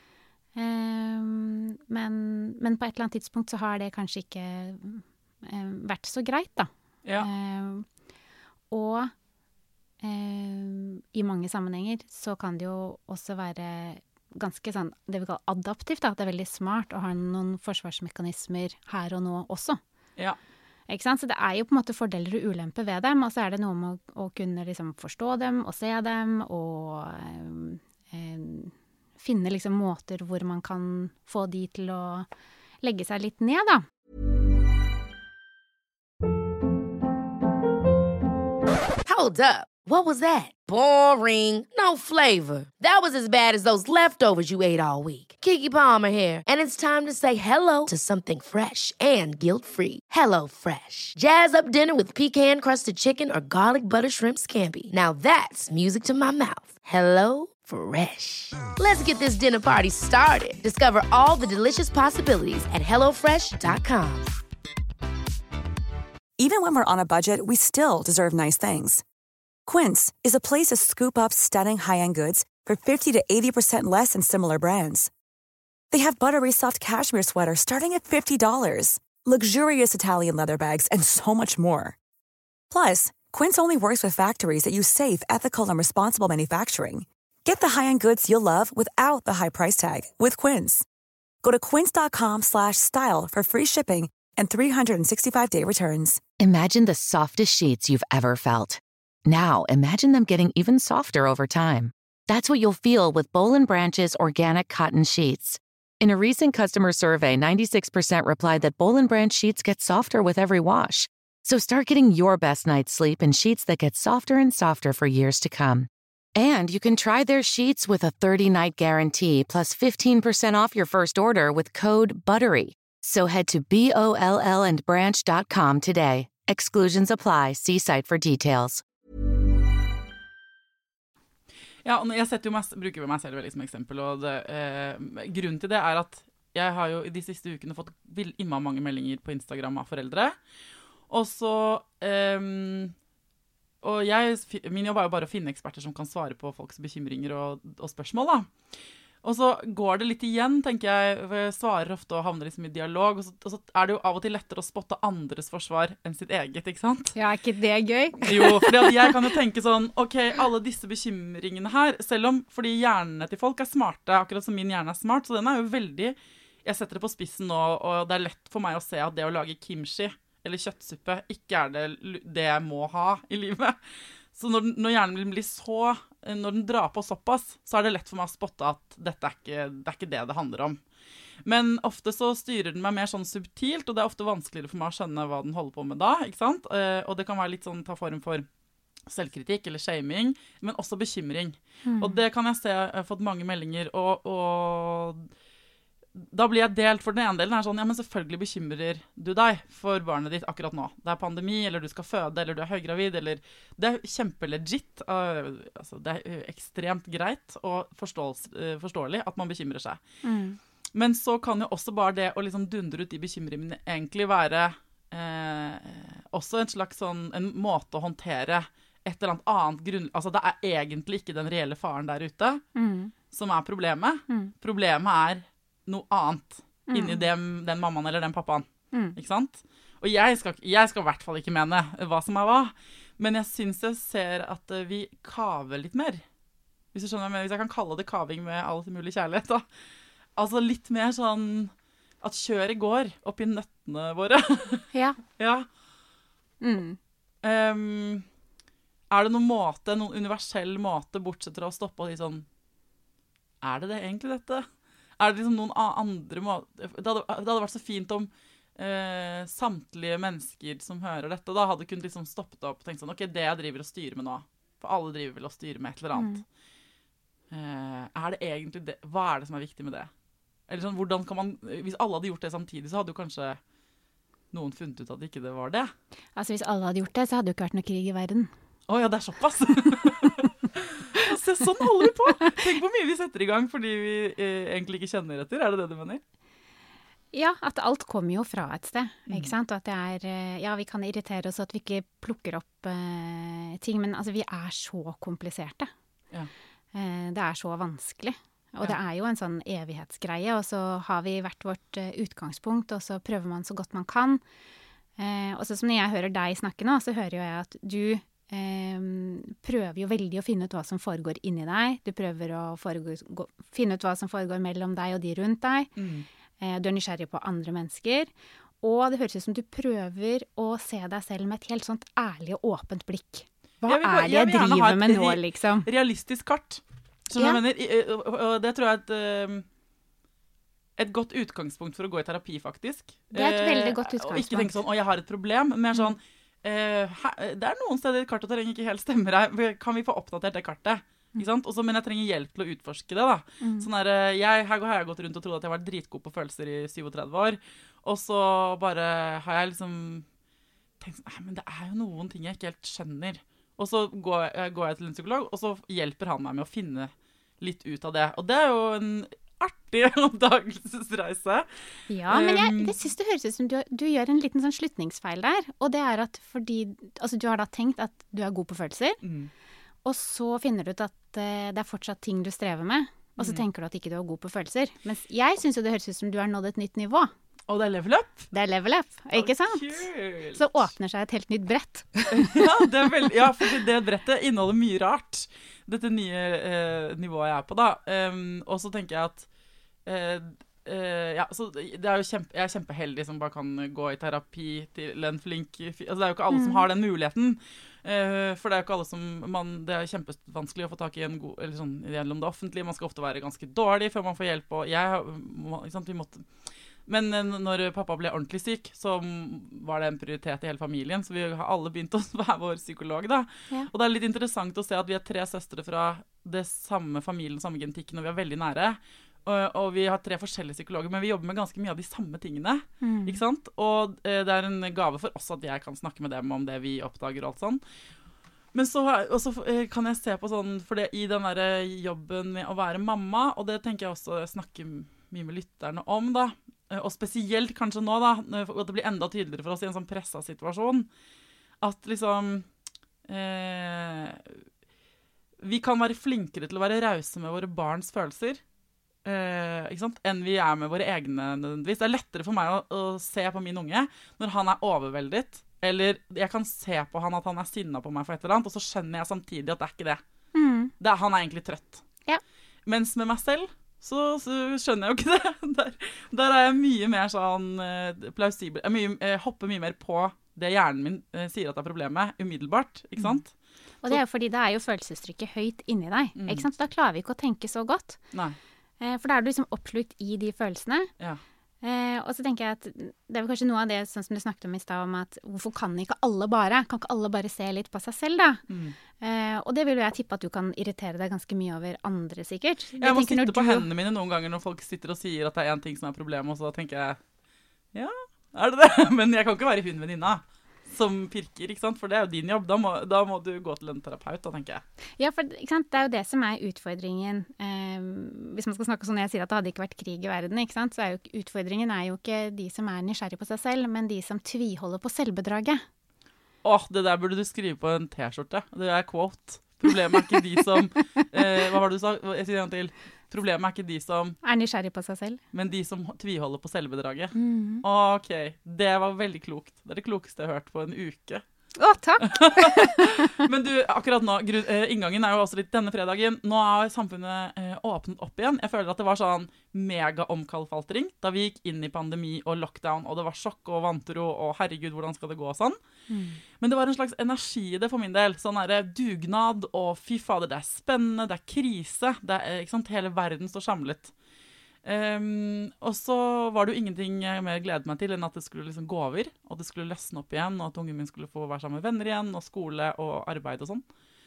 Um, men, men på et eller annet tidspunkt så har det kanskje ikke um, vært så greit, da. Ja. Um, og um, i mange sammenhenger så kan det jo også være ganske sånn, det vi kaller adaptivt, da, at det er veldig smart å ha noen forsvarsmekanismer her og nå også. Ja. Ikke sant? Så det er jo på en måte fordeler og ulemper ved dem, og så er det noe med å, å kunne liksom forstå dem og se dem, og eh, eh, finne liksom måter hvor man kan få de til å legge seg litt ned, da. Hold up. What was that? Boring. No flavor. That was as bad as those leftovers you ate all week. Keke Palmer here, and it's time to say hello to something fresh and guilt-free. Hello Fresh. Jazz up dinner with pecan-crusted chicken or garlic butter shrimp scampi. Now that's music to my mouth. Hello Fresh. Let's get this dinner party started. Discover all the delicious possibilities at hello fresh dot com. Even when we're on a budget, we still deserve nice things. Quince is a place to scoop up stunning high-end goods for fifty to eighty percent less than similar brands. They have buttery soft cashmere sweaters starting at fifty dollars, luxurious Italian leather bags, and so much more. Plus, Quince only works with factories that use safe, ethical, and responsible manufacturing. Get the high-end goods you'll love without the high price tag with Quince. Go to quince.com slash style for free shipping and three sixty-five day returns. Imagine the softest sheets you've ever felt. Now, imagine them getting even softer over time. That's what you'll feel with Boll and Branch's organic cotton sheets. In a recent customer survey, ninety-six percent replied that Boll and Branch sheets get softer with every wash. So start getting your best night's sleep in sheets that get softer and softer for years to come. And you can try their sheets with a thirty-night guarantee plus fifteen percent off your first order with code BUTTERY. So head to B O L L and branch dot com today. Exclusions apply. See site for details. Ja, og jeg setter jo meg, bruker jo meg selv veldig som eksempel, og det, eh, grunnen til det er at jeg har jo i de siste ukene fått imma mange meldinger på Instagram av foreldre, og så, eh, og jeg, min jobb er jo bare å finne eksperter som kan svare på folks bekymringer og, og spørsmål da. Og så går det litt igjen, tenker jeg, for jeg svarer ofte og havner liksom i dialog, og så, og så er det jo av og til lettere å spotte andres forsvar enn sitt eget, ikke sant? Ja, er ikke det gøy? Jo, fordi at jeg kan jo tenke sånn, ok, alle disse bekymringene her, selv om, fordi hjernene til folk er smarte, akkurat som min hjerne er smart, så den er jo veldig, jeg setter det på spissen nå, og det er lett for meg å se at det å lage kimchi, eller kjøttsuppe, ikke er det, det jeg må ha i livet. Så når, når hjernen blir så, når den drar på såpass, så er det lett for meg å spotte at dette er ikke det, er ikke det det handler om. Men ofte så styrer den meg mer sånn subtilt, og det er ofte vanskeligere for meg å skjønne hva den holder på med da, ikke sant? Og det kan være litt sånn, ta form for selvkritikk eller shaming, men også bekymring. Mm. Og det kan jeg se, jeg har fått mange meldinger, og, og da blir jeg delt, for den ene delen er sånn, ja, men selvfølgelig bekymrer du deg for barnet ditt akkurat nå. Det er pandemi, eller du skal føde, eller du er høygravid, eller det er kjempelegit, uh, altså det er ekstremt greit og forståelig at man bekymrer seg. Mm. Men så kan jo også bare det å liksom dundre ut de bekymringene egentlig være eh, også en slags sånn, en måte å håndtere et eller annet annet grunn, altså det er egentlig ikke den reelle faren der ute, mm. som er problemet. Mm. Problemet er noe annet Mm. inni dem, den mammaen eller den pappaen. Mm. Ikke sant? Og jeg skal, jeg skal i hvert fall ikke mene hva som er hva, men jeg synes jeg ser at eh, vi kaver litt mer. Hvis du skjønner, hvis jeg kan kalle det kaving med all mulig kjærlighet, da. Altså litt mer sånn at kjøret går opp i nøttene våre. Ja. Ja. Mm. Um, er det noen måte, noen universell måte, bortsett fra å stoppe og si sånn, er det det egentlig dette? Er det liksom noen a- andre måter? Det hadde, det hadde vært så fint om eh, samtlige mennesker som hører dette, da hadde kunnet liksom stoppet opp og tenkt sånn, ok, det jeg driver og styrer med nå, for alle driver vel og styrer med et eller annet. Mm. Eh, er det egentlig det? Hva er det som er viktig med det? Eller sånn, hvordan kan man, hvis alle hadde gjort det samtidig, så hadde jo kanskje noen funnet ut at ikke det var det. Altså hvis alle hadde gjort det, så hadde det jo ikke vært noe krig i verden. Å ja, det er såpass. Se, sånn holder vi på. Tenk hvor mye vi setter i gang fordi vi eh, egentlig ikke kjenner etter. Er det det du mener? Ja, at alt kommer jo fra et sted, Mm. ikke sant? Og at det er, eh, ja, vi kan irritere oss at vi ikke plukker opp eh, ting, men altså vi er så kompliserte. Ja. Eh, det er så vanskelig. Og Ja. det er jo en sånn evighetsgreie, og så har vi hvert vårt eh, utgangspunkt, og så prøver man så godt man kan. Eh, og så som når jeg hører deg snakke nå, så hører jo jeg at du eh, prøver jo veldig å finne ut hva som foregår inni deg. Du prøver å foregå, gå, finne ut hva som foregår mellom deg og de rundt deg. Mm. Eh, du er nysgjerrig på andre mennesker. Og det høres ut som du prøver å se deg selv med et helt sånt ærlig og åpent blikk. Hva Jeg vil bare- er det jeg jeg vil gjerne ha driver et med nå, ri- liksom? Realistisk kart. Som Ja. jeg mener, i- og- og og det tror jeg er et, eh, et godt utgangspunkt for å gå i terapi, faktisk. Det er et veldig godt Eh, Og ikke utgangspunkt. tenke sånn, å, jeg har et problem, men mer sånn, eh, hæ- det er noen steder kart og terreng ikke helt stemmer her. Kan vi få oppdatert det kartet? Ikke sant? Også, men jeg trenger hjelp til å utforske det, da. Mm. Sånn der, eh, jeg, her har jeg gått rundt og trodd at jeg har vært dritgod på følelser i syvogtretti år, og så bare har jeg liksom tenkt sånn, nei, men det er jo noen ting jeg ikke helt skjønner. Og så går jeg, går jeg til en psykolog, og så hjelper han meg med å finne litt ut av det. Og det er jo en artig oppdagelsesreise. Ja, men jeg Um, det synes det høres ut som du, du gjør en liten sånn slutningsfeil der. Og det er at fordi Altså, du har da tenkt at du er god på følelser, Mm. og så finner du ut at eh, det er fortsatt ting du strever med. Og så Mm. tenker du at ikke du er god på følelser. Mens jeg syns jo det høres ut som du har nådd et nytt nivå. Og det er level up. Det er level up, ikke sant? Kult. Så åpner seg et helt nytt brett. ja, det er veldig, ja, for det brettet inneholder mye rart. Dette nye eh, nivået jeg er på, da. Um, og så tenker jeg at eh, eh, ja, så det er jo kjempe, jeg er kjempeheldig som bare kan gå i terapi til en flink fyr. Altså, det er jo ikke alle som har den muligheten. Eh, for det er jo ikke alle som man, det er kjempevanskelig å få tak i en god, eller sånn, gjennom det offentlige. Man skal ofte være ganske dårlig før man får hjelp. Og jeg, har- må- ikke sant, vi måtte... Men eh, når pappa ble ordentlig syk, så var det en prioritet i hele familien. Så vi har alle begynt å være vår psykolog, da. Ja. Og det er litt interessant å se at vi er tre søstre fra det samme familien, samme genetikken, og vi er veldig nære. Og, og vi har tre forskjellige psykologer, men vi jobber med ganske mye av de samme tingene. Mm. Ikke sant? Og eh, det er en gave for oss at jeg kan snakke med dem om det vi oppdager og alt sånn. Men så, og så eh, kan jeg se på sånn, for det i den der eh, jobben med å være mamma, og det tenker jeg også snakke mye med lytterne om, da. Eh, Og spesielt kanskje nå, da, når- at det blir enda tydeligere for oss i en sånn pressa situasjon, at liksom eh, vi kan være flinkere til å være rause med våre barns følelser, eh, ikke sant? Enn vi er med våre egne nødvendigvis. Det er lettere for meg å, å se på min unge når han er overveldet, eller jeg kan se på han at han er sinna på meg for et eller annet, og så skjønner jeg samtidig at det er ikke det. Mm. det er, han er egentlig trøtt. Ja. Mens med meg selv, så, så skjønner jeg jo ikke det. Der, der er jeg mye mer sånn eh, plausibel. Jeg mye, eh, hopper mye mer på det hjernen min eh, sier at det er problemet, umiddelbart, ikke sant? Og det er jo fordi det er jo følelsestrykket høyt inni deg. Mm. Ikke sant? Så da klarer vi ikke å tenke så godt. Nei, Eh, for da er du liksom oppslukt i de følelsene. ja. Eh, og så tenker jeg at det er vel kanskje noe av det sånn som du snakket om i sted, om at hvorfor kan ikke alle bare? Kan ikke alle bare se litt på seg selv, da? Mm. Eh, og det vil jo jeg tippe at du kan irritere deg ganske mye over andre, sikkert. Jeg må tenker når sitte på du- hendene mine noen ganger når folk sitter og sier at det er en ting som er problemet, og så tenker jeg, ja, er det det? Men jeg kan ikke være hun venninna som pirker, ikke sant? For det er jo din jobb. Da må, da må du gå til en terapeut, da, tenker jeg. Ja, for ikke sant? Det er jo det som er utfordringen. Eh, hvis man skal snakke sånn, jeg sier at det hadde ikke vært krig i verden, ikke sant? Så er jo, ikke- utfordringen er jo ikke de som er nysgjerrig på seg selv, men de som tviholder på selvbedraget. Åh, det der burde du skrive på en t-skjorte. Det er quote. Problemet er ikke de som eh, Hva var det du sa? Jeg sier det en gang til. Problemet er ikke de som Er nysgjerrig på seg selv. Men de som tviholder på selvbedraget. Mm. Ok, det var veldig klokt. Det er det klokeste jeg har hørt på en uke. Å, takk! Men du, akkurat nå, grunn, eh, inngangen er jo også litt denne fredagen. Nå er samfunnet eh, åpnet opp igjen. Jeg føler at det var sånn mega-omkalfaltring da vi gikk inn i pandemi og lockdown, og det var sjokk og vantro, og herregud, hvordan skal det gå og sånn. Mm. Men det var en slags energi i det for min del. Sånn er det dugnad, og fy fader, det er spennende, det er krise. Det er, ikke sant, hele verden står samlet. Um, og så var det jo ingenting jeg mer gledet meg til enn at det skulle liksom gå over, og det skulle løsne opp igjen, og at ungen min skulle få være sammen med venner igjen, og skole og arbeid og sånn.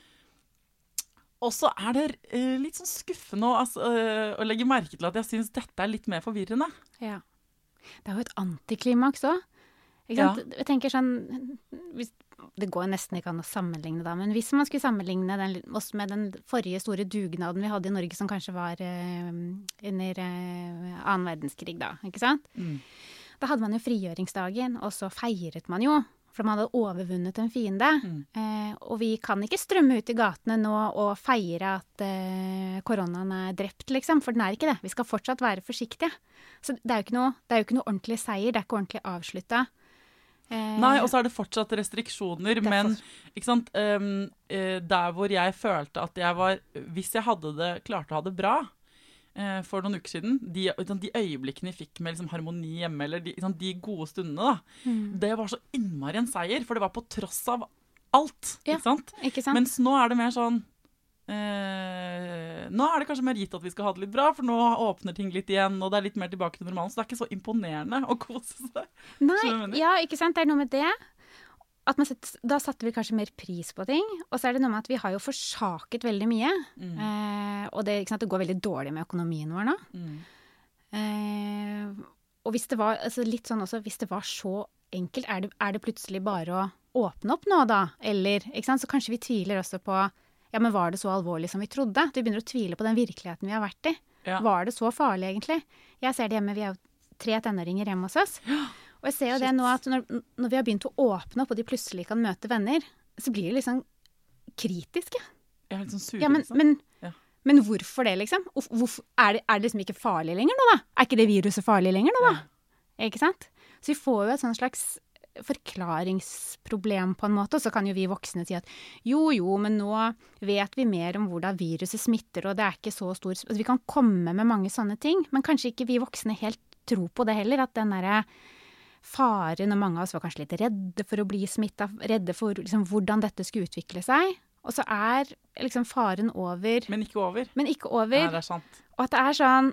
Og så er det uh, litt sånn skuffende altså, uh, å legge merke til at jeg synes dette er litt mer forvirrende. Ja. Det er jo et antiklimaks også. Ikke sant? Ja. Jeg tenker sånn, hvis, det går nesten ikke an å sammenligne da, men hvis man skulle sammenligne den, oss med den forrige store dugnaden vi hadde i Norge, som kanskje var uh, under uh, annen verdenskrig da, ikke sant? Mm. Da hadde man jo frigjøringsdagen, og så feiret man jo, for man hadde overvunnet en fiende. Mm. Uh, og vi kan ikke strømme ut i gatene nå og feire at uh, koronaen er drept, liksom, for den er ikke det. Vi skal fortsatt være forsiktige. Så det er jo ikke noe, det er jo ikke noe ordentlig seier, det er ikke ordentlig avsluttet. Nei, og så er det fortsatt restriksjoner, det men ikke sant, um, uh, der hvor jeg følte at jeg var, hvis jeg hadde det, klarte å ha det bra uh, for noen uker siden, de, de øyeblikkene jeg fikk med liksom, harmoni hjemme, eller de, liksom, de gode stundene, da, mm. det var så innmari en seier, for det var på tross av alt, ja, ikke sant? Ikke sant? Mens nå er det mer sånn, Uh, nå er det kanskje mer gitt at vi skal ha det litt bra, for nå åpner ting litt igjen, og det er litt mer tilbake til normalen, så det er ikke så imponerende å kose seg. Nei, ja, ikke sant, det er noe med det. At man sett, da satte vi kanskje mer pris på ting, og så er det noe med at vi har jo forsaket veldig mye, mm. uh, og det, ikke sant, det går veldig dårlig med økonomien vår nå. Mm. Uh, og hvis det var, altså litt sånn også, hvis det var så enkelt, er det, er det plutselig bare å åpne opp nå da, eller, ikke sant, så kanskje vi tviler også på ja, men var det så alvorlig som vi trodde? Vi begynner å tvile på den virkeligheten vi har vært i. Ja. Var det så farlig egentlig? Jeg ser det hjemme, vi har jo tre tenåringer hjemme hos oss. Og jeg ser jo Shit. det nå at når, når vi har begynt å åpne opp, og de plutselig kan møte venner, så blir det liksom kritiske. Jeg er litt sånn sur, ja, men, liksom. Men, ja. men hvorfor det, liksom? Hvorfor, er, det, er det liksom ikke farlig lenger nå, da? Er ikke det viruset farlig lenger nå, da? Ja. Ikke sant? Så vi får jo et sånn slags forklaringsproblem på en måte, og så kan jo vi voksne si at jo, jo, men nå vet vi mer om hvordan viruset smitter, og det er ikke så stor, altså vi kan komme med mange sånne ting, men kanskje ikke vi voksne helt tror på det heller, at den der faren, og mange av oss var kanskje litt redde for å bli smittet, redde for liksom, hvordan dette skulle utvikle seg, og så er liksom faren over. Men ikke over. Men ikke over. Ja, det er sant. Og at det er sånn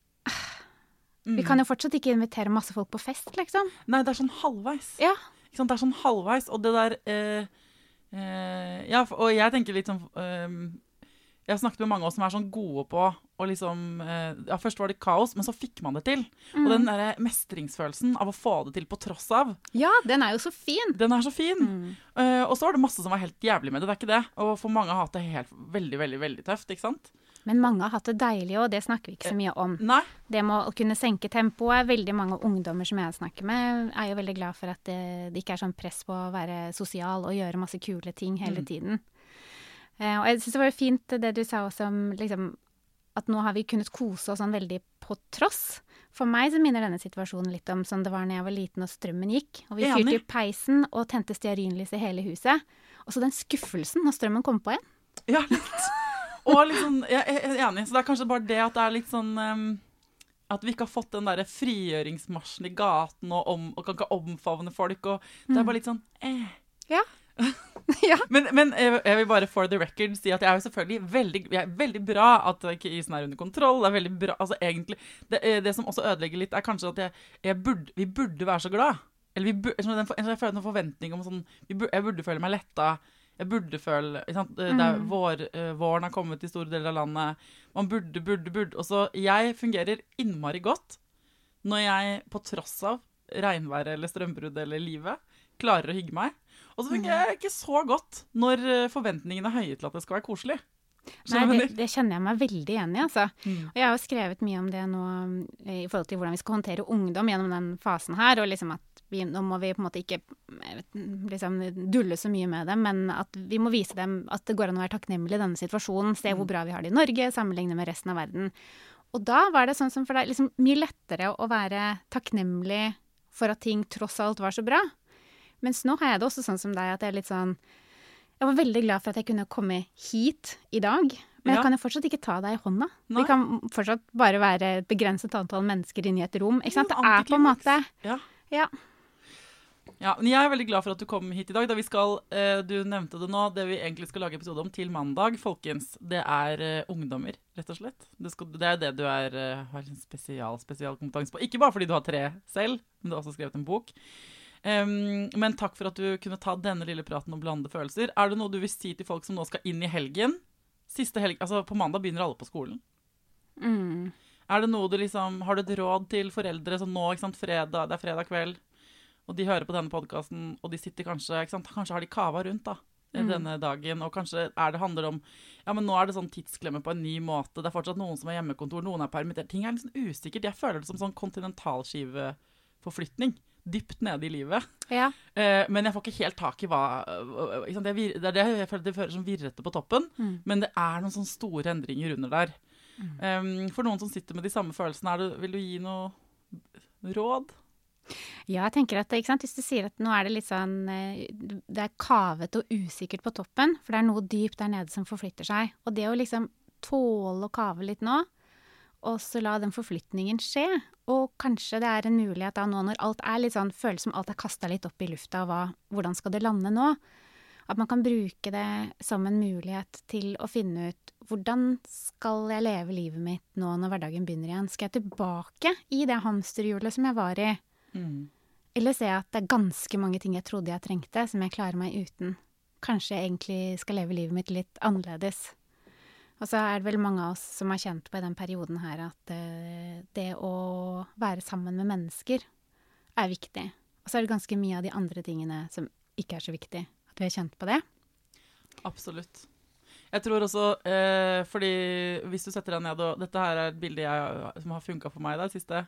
vi kan jo fortsatt ikke invitere masse folk på fest, liksom. Nei, det er sånn halvveis. Ja. Ikke sant? Det er sånn halvveis, og det der... Eh, eh, ja, og jeg tenker litt sånn... Eh, jeg har snakket med mange av oss som er sånn gode på å liksom... Eh, ja, først var det kaos, men så fikk man det til. Mm. Og den der mestringsfølelsen av å få det til på tross av... Ja, den er jo så fin. Den er så fin. Mm. Eh, og så var det masse som var helt jævlig med det, det er ikke det. Og for mange har hatt det helt veldig, veldig, veldig tøft, ikke sant? Men mange har hatt det deilig, og det snakker vi ikke så mye om. Nei. Det med å kunne senke tempoet. Veldig mange ungdommer som jeg snakker med, er jo veldig glad for at det, det ikke er sånn press på å være sosial og gjøre masse kule ting hele mm. tiden. Eh, og jeg synes det var jo fint det du sa også om liksom, at nå har vi kunnet kose oss sånn veldig på tross. For meg så minner denne situasjonen litt om som det var når jeg var liten og strømmen gikk. Og vi fyrte i peisen og tente stearinlys i hele huset. Og så den skuffelsen når strømmen kom på igjen. Ja, litt. Og liksom, jeg er enig, så det er kanskje bare det at det er litt sånn um, at vi ikke har fått den der frigjøringsmarsjen i gaten og, om, og kan ikke omfavne folk, og det er bare litt sånn eh. Ja. ja. Men, men jeg vil bare for the record si at jeg er jo selvfølgelig veldig, jeg er veldig bra at ikke isen er under kontroll, det er veldig bra, altså egentlig, det, det som også ødelegger litt er kanskje at jeg, jeg burde, vi burde være så glad, eller vi burde, jeg føler en forventning om sånn, burde, jeg burde føle meg letta, jeg burde føle, sant? Det er vår, uh, våren har kommet i store deler av landet. Man burde, burde, burde. Og så jeg fungerer innmari godt når jeg på tross av regnværet eller strømbrudd eller livet klarer å hygge meg. Og så fungerer jeg ikke så godt når forventningene er høye til at det skal være koselig. Nei, det, det kjenner jeg meg veldig igjen i, altså. Mm. Og jeg har jo skrevet mye om det nå i forhold til hvordan vi skal håndtere ungdom gjennom den fasen her, og liksom at vi, nå må vi på en måte ikke liksom, dulle så mye med dem, men at vi må vise dem at det går an å være takknemlig i denne situasjonen, se hvor bra vi har det i Norge, sammenligne med resten av verden. Og da var det sånn som for deg, liksom mye lettere å være takknemlig for at ting tross alt var så bra. Mens nå har jeg det også sånn som deg, at jeg er litt sånn, jeg var veldig glad for at jeg kunne komme hit i dag, men jeg Ja. kan jo fortsatt ikke ta deg i hånda. Nei. Vi kan fortsatt bare være et begrenset antall mennesker inne i et rom, ikke sant? Det Mm, er på en måte, Ja. ja. Ja, men jeg er veldig glad for at du kom hit i dag. Da vi skal, eh, du nevnte det nå, det vi egentlig skal lage episode om til mandag, folkens, det er eh, ungdommer, rett og slett. Det, skal, det er det du er, eh, har en spesial, spesial kompetanse på. Ikke bare fordi du har tre selv, men du har også skrevet en bok. Um, men takk for at du kunne ta denne lille praten om blandede følelser. Er det noe du vil si til folk som nå skal inn i helgen? Siste helg, altså på mandag begynner alle på skolen. Mm. Er det noe du liksom, har du et råd til foreldre som nå, ikke sant, fredag, det er fredag kveld, og de hører på denne podcasten, og de sitter kanskje, ikke sant, kanskje har de kava rundt da, Mm. denne dagen, og kanskje er det handler om, ja, men nå er det sånn tidsklemme på en ny måte, det er fortsatt noen som er hjemmekontor, noen er permittert, ting er liksom usikkert, jeg føler det som sånn kontinentalskiveforflytning, dypt nede i livet, Ja. eh, men jeg får ikke helt tak i hva, øh, ikke sant, det, er vir, det er det jeg føler det føler som virrete på toppen, Mm. men det er noen sånne store endringer under der. Um, for noen som sitter med de samme følelsene, er det, vil du gi noe råd? Ja, jeg tenker at, ikke sant, hvis du sier at nå er det litt sånn, eh, det er kavet og usikkert på toppen, for det er noe dypt der nede som forflytter seg. Og det å liksom tåle å kave litt nå, og så la den forflytningen skje, og kanskje det er en mulighet da nå når alt er litt sånn, føles som alt er kastet litt opp i lufta, hva, hvordan skal det lande nå? At man kan bruke det som en mulighet til å finne ut hvordan skal jeg leve livet mitt nå når hverdagen begynner igjen? Skal jeg tilbake i det hamsterhjulet som jeg var i? Mm. Eller ser jeg at det er ganske mange ting jeg trodde jeg trengte, som jeg klarer meg uten. Kanskje jeg egentlig skal leve livet mitt litt annerledes. Og så er det vel mange av oss som har kjent på i den perioden her at uh, det å være sammen med mennesker er viktig. Og så er det ganske mye av de andre tingene som ikke er så viktig. At vi har kjent på det. Absolutt. Jeg tror også, eh, fordi hvis du setter deg ned, og dette her er et bilde jeg, som har funket for meg det siste,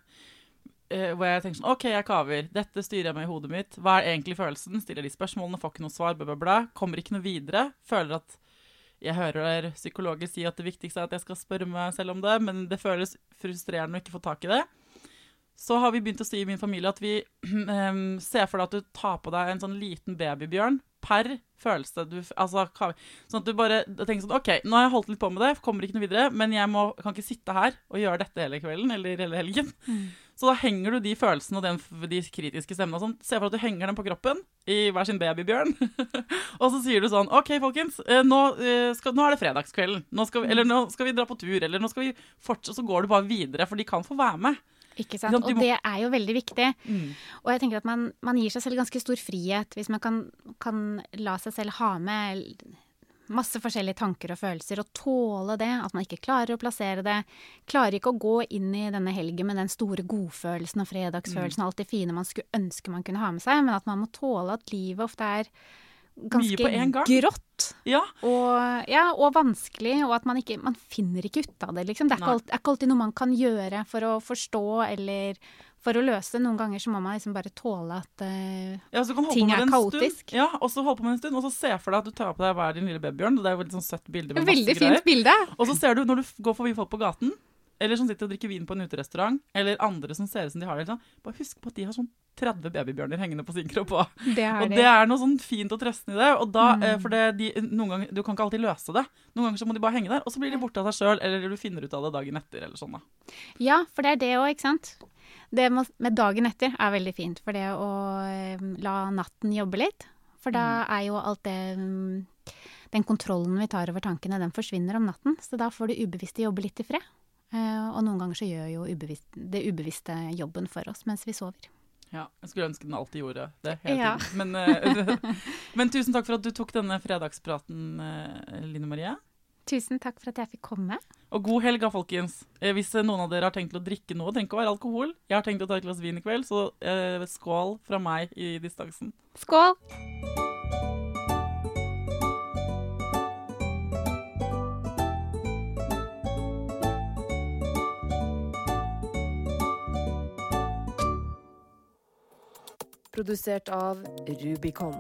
eh, hvor jeg tenker sånn, ok, jeg kaver, dette styrer jeg med i hodet mitt, hva er egentlig følelsen? Stiller de spørsmålene, får ikke noe svar, bla bla bla, kommer ikke noe videre, føler at jeg hører psykologer si at det viktigste er at jeg skal spørre meg selv om det, men det føles frustrerende å ikke få tak i det. Så har vi begynt å si i min familie at vi um, ser for deg at du tar på deg en sånn liten babybjørn per følelse. Du, altså, sånn at du bare tenker sånn, ok, nå har jeg holdt litt på med det, kommer ikke noe videre, men jeg må, kan ikke sitte her og gjøre dette hele kvelden, eller hele helgen. Mm. Så da henger du de følelsene og den, de kritiske stemmene og sånn, se for at du henger dem på kroppen i hver sin babybjørn. Og så sier du sånn, ok folkens, nå, skal, nå er det fredagskvelden, nå skal vi, eller nå skal vi dra på tur, eller nå skal vi fortsette, så går du bare videre, for de kan få være med. Ikke sant? Og det er jo veldig viktig. Mm. Og jeg tenker at man, man gir seg selv ganske stor frihet hvis man kan, kan la seg selv ha med masse forskjellige tanker og følelser, og tåle det, at man ikke klarer å plassere det. Klarer ikke å gå inn i denne helgen med den store godfølelsen og fredagsfølelsen, mm. og alt det fine man skulle ønske man kunne ha med seg, men at man må tåle at livet ofte er ganske grått, ja. Og, ja, og vanskelig, og at man ikke, man finner ikke ut av det, liksom. Det er ikke, alltid, er ikke alltid noe man kan gjøre for å forstå, eller for å løse det. Noen ganger så må man liksom bare tåle at uh, ja, ting er kaotisk. Stund. Ja, og så holde på med en stund, og så se for deg at du tar på deg hver din lille babybjørn, og det er jo et sånn søtt bilde med veldig masse greier. Fint bilde. Og så ser du, når du går forbi folk på gaten, eller som sitter og drikker vin på en uterestaurant, eller andre som ser ut som de har det, sånn, bare husk på at de har sånn tretti babybjørner hengende på sin kropp også. Det og det. det er noe sånn fint og trøstende i det, og da, mm. for det, de, noen ganger, du kan ikke alltid løse det. Noen ganger så må de bare henge der, og så blir de borte av seg selv, eller du finner ut av det dagen etter, eller sånn da. Ja, for det er det også, ikke sant? Det med dagen etter er veldig fint, for det å um, la natten jobbe litt, for da mm. er jo alt det, um, den kontrollen vi tar over tankene, den forsvinner om natten, så da får du ubevisste jobbe litt i fred. Uh, og noen ganger så gjør jo ubevisst, det ubevisste jobben for oss mens vi sover. Ja, jeg skulle ønske den alltid gjorde det hele ja. tiden. Men, uh, men tusen takk for at du tok denne fredagspraten, uh, Line Marie. Tusen takk for at jeg fikk komme. Og god helg, folkens. Eh, hvis noen av dere har tenkt å drikke noe, tenk å være alkohol. Jeg har tenkt å ta et glass vin i kveld, så uh, skål fra meg i distansen. Skål! Produsert av Rubicon.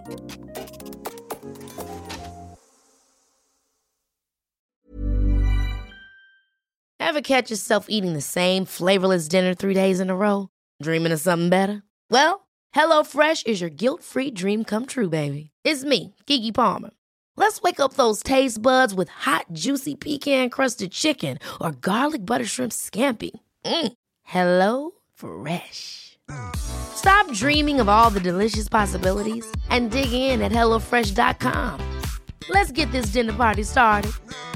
Ever catch yourself eating the same flavorless dinner three days in a row? Dreaming of something better? Well, HelloFresh is your guilt-free dream come true, baby. It's me, Keke Palmer. Let's wake up those taste buds with hot, juicy pecan-crusted chicken or garlic butter shrimp scampi. Mm. Hello Fresh. Stop dreaming of all the delicious possibilities and dig in at hello fresh dot com. Let's get this dinner party started.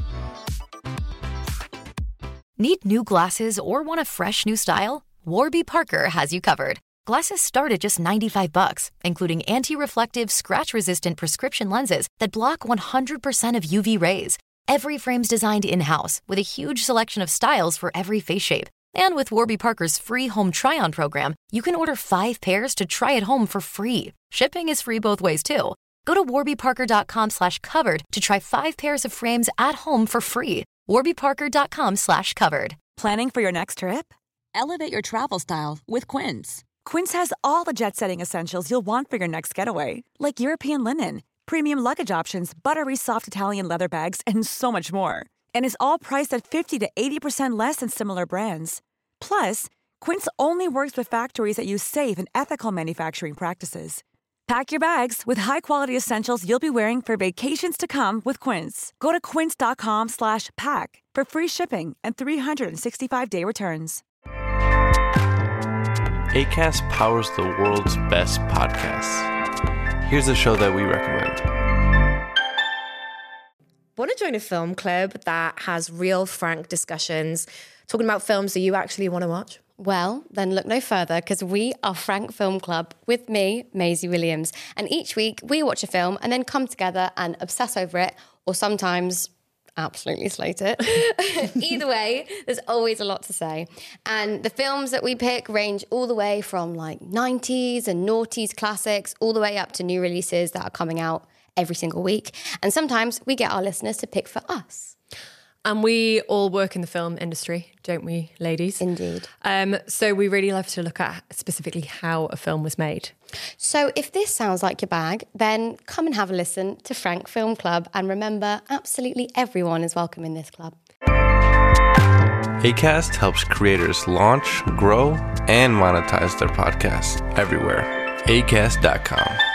Need new glasses or want a fresh new style? Warby Parker has you covered. Glasses start at just ninety-five bucks, including anti-reflective, scratch-resistant prescription lenses that block one hundred percent of U V rays. Every frame's designed in-house with a huge selection of styles for every face shape. And with Warby Parker's free home try-on program, you can order five pairs to try at home for free. Shipping is free both ways, too. Go to warby parker dot com slash covered to try five pairs of frames at home for free. warby parker dot com slash covered. Planning for your next trip? Elevate your travel style with Quince. Quince has all the jet-setting essentials you'll want for your next getaway, like European linen, premium luggage options, buttery soft Italian leather bags, and so much more. And is all priced at fifty to eighty percent less than similar brands. Plus, Quince only works with factories that use safe and ethical manufacturing practices. Pack your bags with high-quality essentials you'll be wearing for vacations to come with Quince. Go to quince dot com slash pack for free shipping and three sixty-five day returns. Acast powers the world's best podcasts. Here's a show that we recommend. Want to join a film club that has real, frank discussions, talking about films that you actually want to watch? Well, then look no further, because we are Frank Film Club with me, Maisie Williams. And each week we watch a film and then come together and obsess over it, or sometimes absolutely slate it. Either way, there's always a lot to say. And the films that we pick range all the way from like nineties and noughties classics, all the way up to new releases that are coming out every single week. And sometimes we get our listeners to pick for us. And we all work in the film industry, don't we, ladies? Indeed. Um, so we really love to look at specifically how a film was made. So if this sounds like your bag, then come and have a listen to Frank Film Club. And remember, absolutely everyone is welcome in this club. Acast helps creators launch, grow, and monetize their podcasts everywhere. acast dot com.